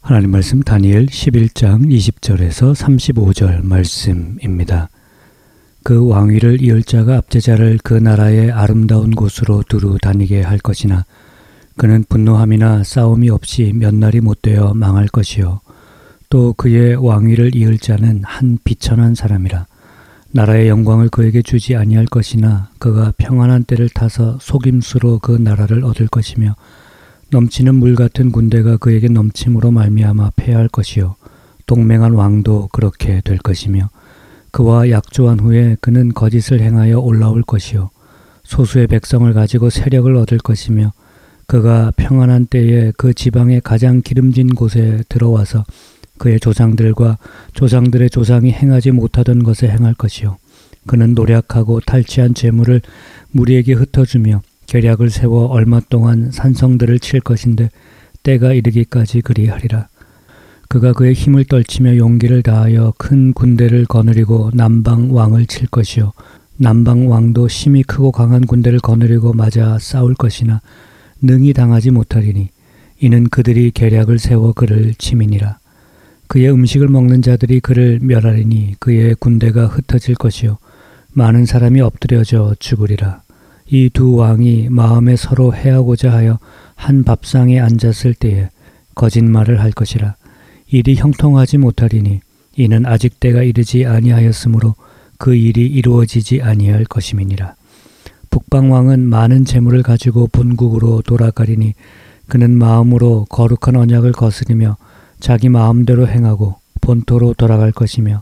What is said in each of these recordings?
하나님 말씀 다니엘 11장 20절에서 35절 말씀입니다. 그 왕위를 이을 자가 압제자를 그 나라의 아름다운 곳으로 두루 다니게 할 것이나 그는 분노함이나 싸움이 없이 몇 날이 못되어 망할 것이요 또 그의 왕위를 이을 자는 한 비천한 사람이라. 나라의 영광을 그에게 주지 아니할 것이나 그가 평안한 때를 타서 속임수로 그 나라를 얻을 것이며 넘치는 물 같은 군대가 그에게 넘침으로 말미암아 패할 것이요 동맹한 왕도 그렇게 될 것이며 그와 약조한 후에 그는 거짓을 행하여 올라올 것이요 소수의 백성을 가지고 세력을 얻을 것이며 그가 평안한 때에 그 지방의 가장 기름진 곳에 들어와서 그의 조상들과 조상들의 조상이 행하지 못하던 것을 행할 것이요 그는 노략하고 탈취한 재물을 무리에게 흩어주며 계략을 세워 얼마 동안 산성들을 칠 것인데 때가 이르기까지 그리하리라. 그가 그의 힘을 떨치며 용기를 다하여 큰 군대를 거느리고 남방 왕을 칠 것이요 남방 왕도 심히 크고 강한 군대를 거느리고 맞아 싸울 것이나 능히 당하지 못하리니 이는 그들이 계략을 세워 그를 치미니라. 그의 음식을 먹는 자들이 그를 멸하리니 그의 군대가 흩어질 것이요 많은 사람이 엎드려져 죽으리라. 이 두 왕이 마음에 서로 해하고자 하여 한 밥상에 앉았을 때에 거짓말을 할 것이라. 일이 형통하지 못하리니 이는 아직 때가 이르지 아니하였으므로 그 일이 이루어지지 아니할 것임이니라. 북방왕은 많은 재물을 가지고 본국으로 돌아가리니 그는 마음으로 거룩한 언약을 거스리며 자기 마음대로 행하고 본토로 돌아갈 것이며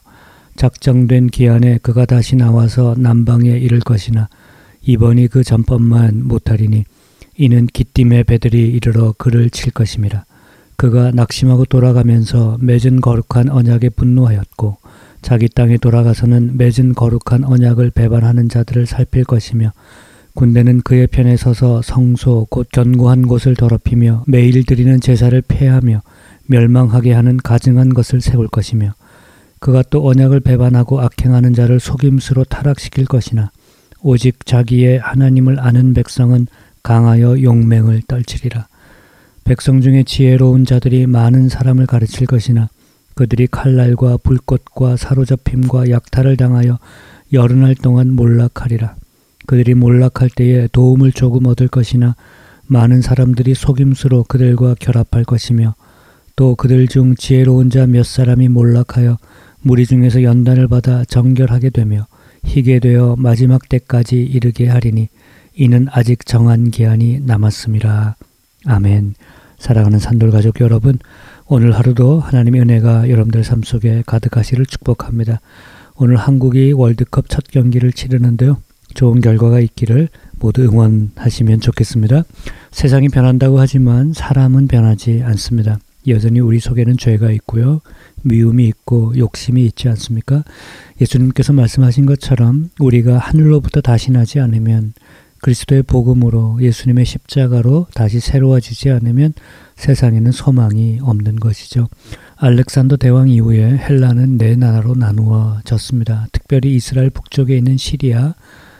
작정된 기한에 그가 다시 나와서 남방에 이를 것이나 이번이 그 전법만 못하리니 이는 기띔의 배들이 이르러 그를 칠 것임이라. 그가 낙심하고 돌아가면서 맺은 거룩한 언약에 분노하였고 자기 땅에 돌아가서는 맺은 거룩한 언약을 배반하는 자들을 살필 것이며 군대는 그의 편에 서서 성소 곧 견고한 곳을 더럽히며 매일 드리는 제사를 폐하며 멸망하게 하는 가증한 것을 세울 것이며 그가 또 언약을 배반하고 악행하는 자를 속임수로 타락시킬 것이나 오직 자기의 하나님을 아는 백성은 강하여 용맹을 떨치리라. 백성 중에 지혜로운 자들이 많은 사람을 가르칠 것이나 그들이 칼날과 불꽃과 사로잡힘과 약탈을 당하여 여름날 동안 몰락하리라. 그들이 몰락할 때에 도움을 조금 얻을 것이나 많은 사람들이 속임수로 그들과 결합할 것이며 또 그들 중 지혜로운 자 몇 사람이 몰락하여 무리 중에서 연단을 받아 정결하게 되며 희게 되어 마지막 때까지 이르게 하리니 이는 아직 정한 기한이 남았음이라. 아멘. 사랑하는 산돌가족 여러분, 오늘 하루도 하나님의 은혜가 여러분들 삶 속에 가득하시를 축복합니다. 오늘 한국이 월드컵 첫 경기를 치르는데요. 좋은 결과가 있기를 모두 응원하시면 좋겠습니다. 세상이 변한다고 하지만 사람은 변하지 않습니다. 여전히 우리 속에는 죄가 있고요. 미움이 있고 욕심이 있지 않습니까? 예수님께서 말씀하신 것처럼 우리가 하늘로부터 다시 나지 않으면 그리스도의 복음으로 예수님의 십자가로 다시 새로워지지 않으면 세상에는 소망이 없는 것이죠. 알렉산더 대왕 이후에 헬라는 네 나라로 나누어졌습니다. 특별히 이스라엘 북쪽에 있는 시리아,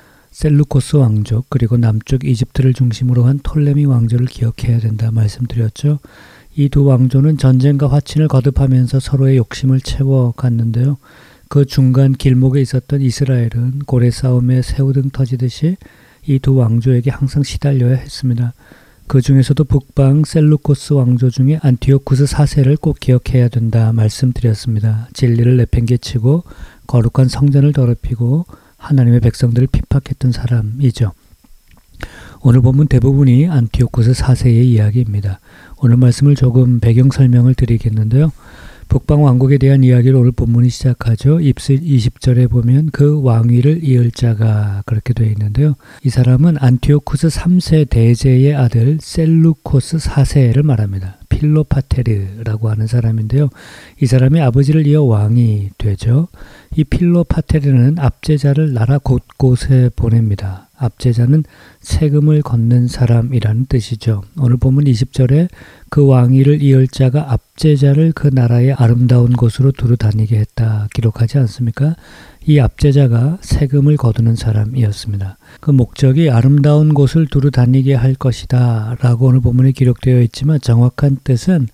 셀루코스 왕족 그리고 남쪽 이집트를 중심으로 한 톨레미 왕조를 기억해야 된다 말씀드렸죠. 이 두 왕조는 전쟁과 화친을 거듭하면서 서로의 욕심을 채워갔는데요. 그 중간 길목에 있었던 이스라엘은 고래 싸움에 새우등 터지듯이 이 두 왕조에게 항상 시달려야 했습니다. 그 중에서도 북방 셀루코스 왕조 중에 안티오쿠스 4세를 꼭 기억해야 된다 말씀드렸습니다. 진리를 내팽개치고 거룩한 성전을 더럽히고 하나님의 백성들을 핍박했던 사람이죠. 오늘 본문 대부분이 안티오쿠스 4세의 이야기입니다. 오늘 말씀을 조금 배경 설명을 드리겠는데요. 북방 왕국에 대한 이야기를 오늘 본문이 시작하죠. 20절에 보면 그 왕위를 이을 자가 그렇게 되어 있는데요. 이 사람은 안티오쿠스 3세 대제의 아들 셀루코스 4세를 말합니다. 필로파테르라고 하는 사람인데요. 이 사람이 아버지를 이어 왕이 되죠. 이 필로파테르는 압제자를 나라 곳곳에 보냅니다. 압제자는 세금을 걷는 사람이라는 뜻이죠. 오늘 본문 20절에 그 왕위를 이을 자가 압제자를 그 나라의 아름다운 곳으로 두루 다니게 했다 기록하지 않습니까? 이 압제자가 세금을 거두는 사람이었습니다. 그 목적이 아름다운 곳을 두루 다니게 할 것이다 라고 오늘 본문에 기록되어 있지만 정확한 뜻은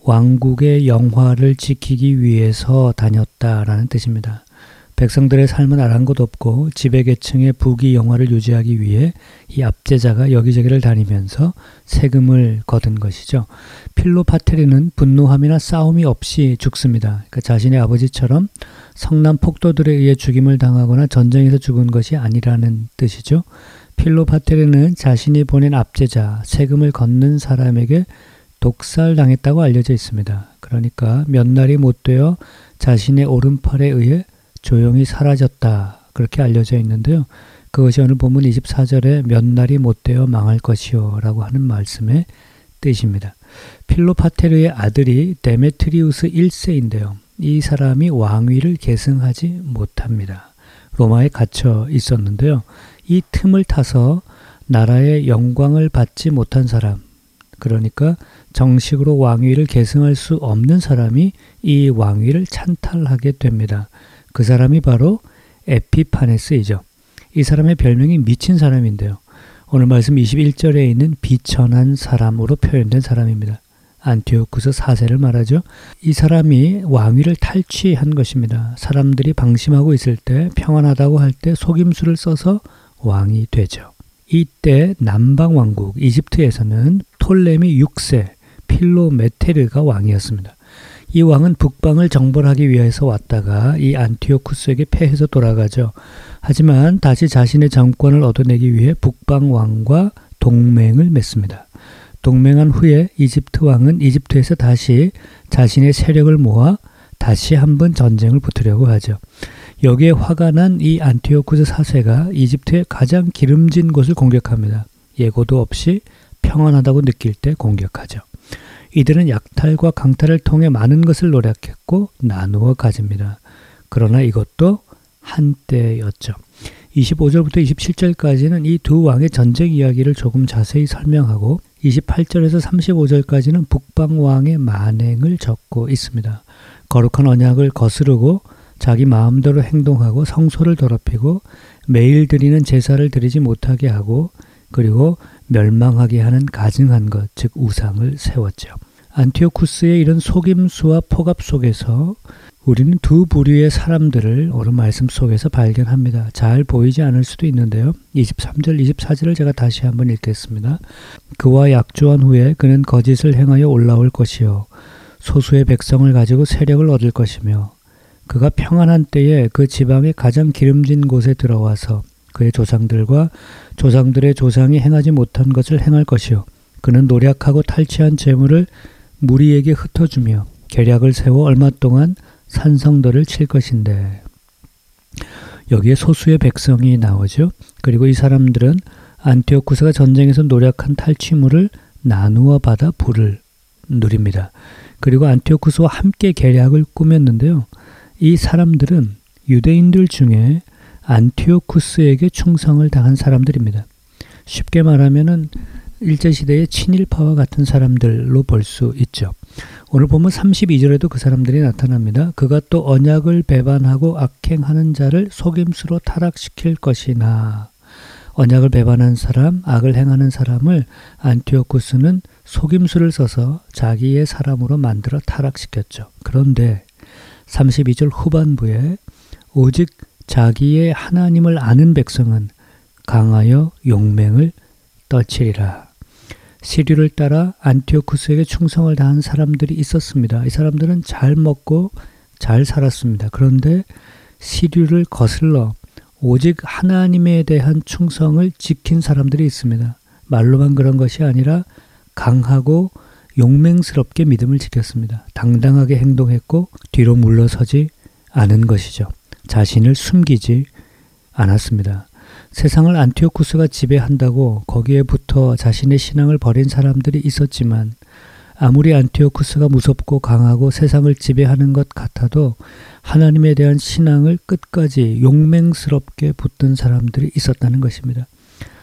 왕국의 영화를 지키기 위해서 다녔다라는 뜻입니다. 백성들의 삶은 아랑곳 없고 지배계층의 부귀 영화를 유지하기 위해 이 압제자가 여기저기를 다니면서 세금을 거둔 것이죠. 필로파테르는 분노함이나 싸움이 없이 죽습니다. 그러니까 자신의 아버지처럼 성남 폭도들에 의해 죽임을 당하거나 전쟁에서 죽은 것이 아니라는 뜻이죠. 필로파테르는 자신이 보낸 압제자, 세금을 걷는 사람에게 독살당했다고 알려져 있습니다. 그러니까 몇 날이 못 되어 자신의 오른팔에 의해 조용히 사라졌다 그렇게 알려져 있는데요. 그것이 오늘 본문 24절에 몇 날이 못 되어 망할 것이요 라고 하는 말씀의 뜻입니다. 필로파테르의 아들이 데메트리우스 1세인데요. 이 사람이 왕위를 계승하지 못합니다. 로마에 갇혀 있었는데요. 이 틈을 타서 나라의 영광을 받지 못한 사람, 그러니까 정식으로 왕위를 계승할 수 없는 사람이 이 왕위를 찬탈하게 됩니다. 그 사람이 바로 에피파네스이죠. 이 사람의 별명이 미친 사람인데요. 오늘 말씀 21절에 있는 비천한 사람으로 표현된 사람입니다. 안티오쿠스 4세를 말하죠. 이 사람이 왕위를 탈취한 것입니다. 사람들이 방심하고 있을 때 평안하다고 할 때 속임수를 써서 왕이 되죠. 이때 남방왕국 이집트에서는 톨레미 6세 필로메테르가 왕이었습니다. 이 왕은 북방을 정벌하기 위해서 왔다가 이 안티오쿠스에게 패해서 돌아가죠. 하지만 다시 자신의 정권을 얻어내기 위해 북방 왕과 동맹을 맺습니다. 동맹한 후에 이집트 왕은 이집트에서 다시 자신의 세력을 모아 다시 한번 전쟁을 붙으려고 하죠. 여기에 화가 난 이 안티오쿠스 4세가 이집트의 가장 기름진 곳을 공격합니다. 예고도 없이 평안하다고 느낄 때 공격하죠. 이들은 약탈과 강탈을 통해 많은 것을 노력했고 나누어 가집니다. 그러나 이것도 한때였죠. 25절부터 27절까지는 이 두 왕의 전쟁 이야기를 조금 자세히 설명하고 28절에서 35절까지는 북방왕의 만행을 적고 있습니다. 거룩한 언약을 거스르고 자기 마음대로 행동하고 성소를 더럽히고 매일 드리는 제사를 드리지 못하게 하고 그리고 멸망하게 하는 가증한 것, 즉 우상을 세웠죠. 안티오쿠스의 이런 속임수와 포갑 속에서 우리는 두 부류의 사람들을 오늘 말씀 속에서 발견합니다. 잘 보이지 않을 수도 있는데요. 23절, 24절을 제가 다시 한번 읽겠습니다. 그와 약조한 후에 그는 거짓을 행하여 올라올 것이요 소수의 백성을 가지고 세력을 얻을 것이며 그가 평안한 때에 그 지방의 가장 기름진 곳에 들어와서 그의 조상들과 조상들의 조상이 행하지 못한 것을 행할 것이요 그는 노력하고 탈취한 재물을 무리에게 흩어주며 계략을 세워 얼마 동안 산성들을 칠 것인데 여기에 소수의 백성이 나오죠. 그리고 이 사람들은 안티오쿠스가 전쟁에서 노력한 탈취물을 나누어 받아 부를 누립니다. 그리고 안티오쿠스와 함께 계략을 꾸몄는데요. 이 사람들은 유대인들 중에 안티오쿠스에게 충성을 당한 사람들입니다. 쉽게 말하면은 일제시대의 친일파와 같은 사람들로 볼 수 있죠. 오늘 보면 32절에도 그 사람들이 나타납니다. 그가 또 언약을 배반하고 악행하는 자를 속임수로 타락시킬 것이나 언약을 배반한 사람, 악을 행하는 사람을 안티오쿠스는 속임수를 써서 자기의 사람으로 만들어 타락시켰죠. 그런데 32절 후반부에 오직 자기의 하나님을 아는 백성은 강하여 용맹을 떨치리라. 시류를 따라 안티오쿠스에게 충성을 다한 사람들이 있었습니다. 이 사람들은 잘 먹고 잘 살았습니다. 그런데 시류를 거슬러 오직 하나님에 대한 충성을 지킨 사람들이 있습니다. 말로만 그런 것이 아니라 강하고 용맹스럽게 믿음을 지켰습니다. 당당하게 행동했고 뒤로 물러서지 않은 것이죠. 자신을 숨기지 않았습니다. 세상을 안티오쿠스가 지배한다고 거기에 붙어 자신의 신앙을 버린 사람들이 있었지만 아무리 안티오쿠스가 무섭고 강하고 세상을 지배하는 것 같아도 하나님에 대한 신앙을 끝까지 용맹스럽게 붙든 사람들이 있었다는 것입니다.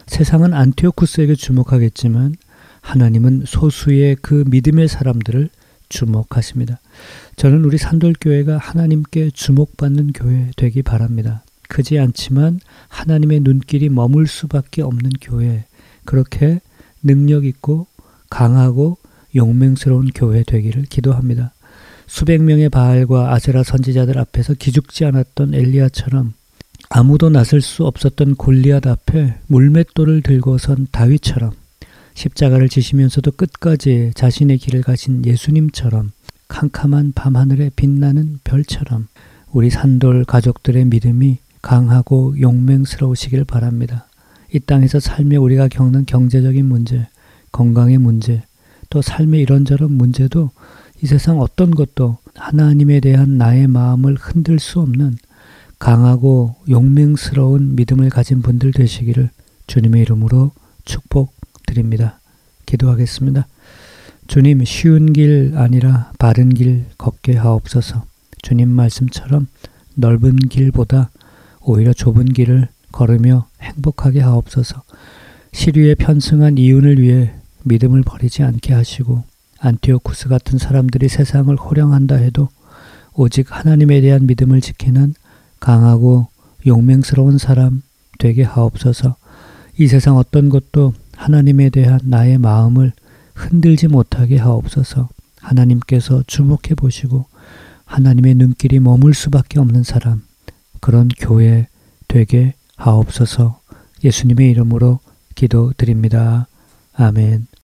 세상은 안티오쿠스에게 주목하겠지만 하나님은 소수의 그 믿음의 사람들을 주목하십니다. 저는 우리 산돌교회가 하나님께 주목받는 교회 되기 바랍니다. 크지 않지만 하나님의 눈길이 머물 수밖에 없는 교회, 그렇게 능력 있고 강하고 용맹스러운 교회 되기를 기도합니다. 수백 명의 바알과 아세라 선지자들 앞에서 기죽지 않았던 엘리야처럼, 아무도 나설 수 없었던 골리앗 앞에 물맷돌을 들고선 다윗처럼, 십자가를 지시면서도 끝까지 자신의 길을 가신 예수님처럼, 캄캄한 밤하늘에 빛나는 별처럼 우리 산돌 가족들의 믿음이 강하고 용맹스러우시길 바랍니다. 이 땅에서 삶에 우리가 겪는 경제적인 문제, 건강의 문제, 또 삶의 이런저런 문제도 이 세상 어떤 것도 하나님에 대한 나의 마음을 흔들 수 없는 강하고 용맹스러운 믿음을 가진 분들 되시기를 주님의 이름으로 축복드립니다. 기도하겠습니다. 주님, 쉬운 길 아니라 바른 길 걷게 하옵소서. 주님 말씀처럼 넓은 길보다 오히려 좁은 길을 걸으며 행복하게 하옵소서. 시류에 편승한 이윤을 위해 믿음을 버리지 않게 하시고, 안티오쿠스 같은 사람들이 세상을 호령한다 해도 오직 하나님에 대한 믿음을 지키는 강하고 용맹스러운 사람 되게 하옵소서. 이 세상 어떤 것도 하나님에 대한 나의 마음을 흔들지 못하게 하옵소서. 하나님께서 주목해 보시고 하나님의 눈길이 머물 수밖에 없는 사람, 그런 교회 되게 하옵소서. 예수님의 이름으로 기도드립니다. 아멘.